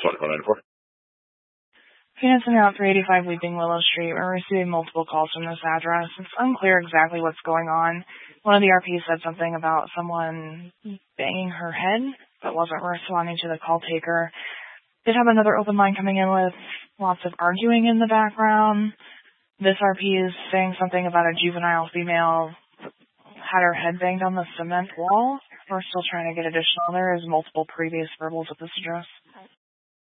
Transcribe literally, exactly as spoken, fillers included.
twenty-four ninety-four. Phoenix and Route three eighty-five Weeping Willow Street. We're receiving multiple calls from this address. It's unclear exactly what's going on. One of the R Ps said something about someone banging her head, but wasn't responding to the call taker. Did have another open line coming in with lots of arguing in the background. This R P is saying something about a juvenile female had her head banged on the cement wall. We're still trying to get additional. There is multiple previous verbals at this address.